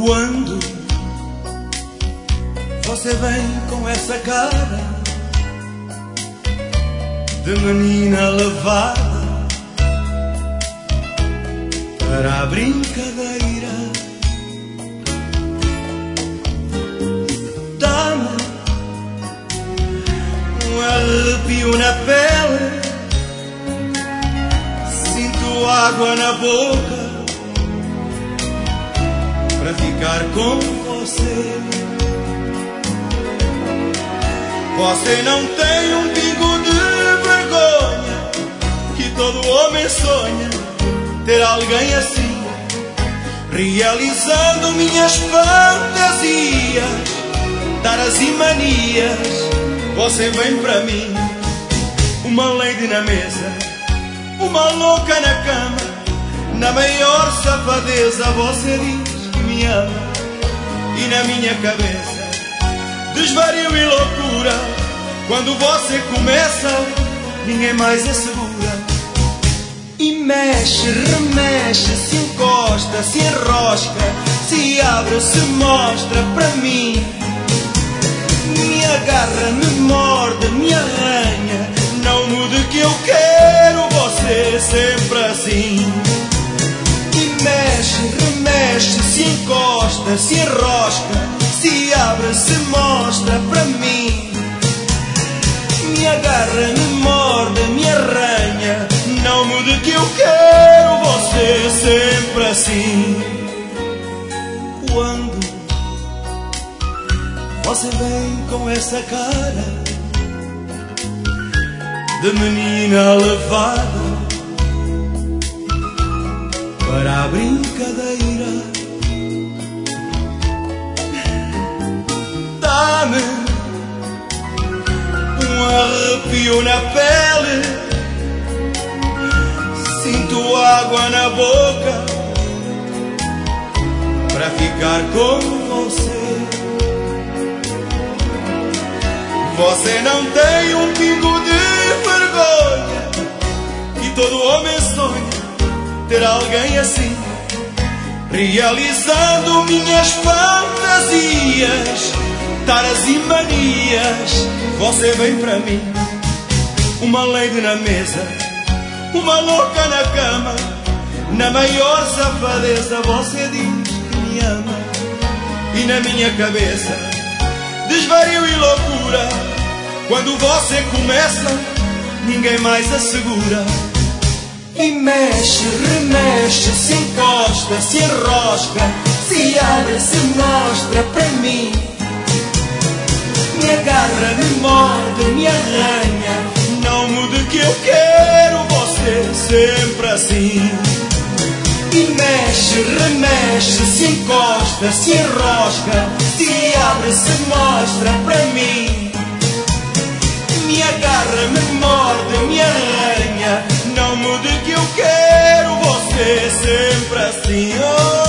Quando você vem com essa cara de menina levada para a brincadeira, dá-me um arrepio na pele, sinto água na boca para ficar com você. Você não tem um pingo de vergonha, que todo homem sonha ter alguém assim, realizando minhas fantasias, taras e manias. Você vem para mim, uma lady na mesa, uma louca na cama, na maior safadeza você diz que me ama, e na minha cabeça desvario e loucura. Quando você começa, ninguém mais é segura. E mexe, remexe, se encosta, se enrosca, se abre, se mostra para mim. Me agarra, me morde, me arranha, não mude que eu quero você sempre assim. E mexe, remexe, se encosta, se enrosca, se abre, se mostra para mim. Me agarra, me morde, me arranha, não mude que eu quero você sempre assim. Quando você vem com essa cara de menina levada para a brincadeira, dá-me um arrepio na pele, sinto água na boca para ficar com você. Você não tem um pingo de vergonha, que todo homem sonha ter alguém assim, realizando minhas fantasias, taras e manias. Você vem pra mim, uma lady na mesa, uma louca na cama, na maior safadeza você diz que me ama, e na minha cabeça desvario e loucura. Quando você começa, ninguém mais assegura. E mexe, remexe, se encosta, se enrosca, se abre, se mostra pra mim. Me agarra, me morde, me arranha, não mude que eu quero você sempre assim. E mexe, remexe, se encosta, se enrosca, se abre, se mostra pra mim. Me agarra, me morde, me arranha, não mude que eu quero você sempre assim. Oh.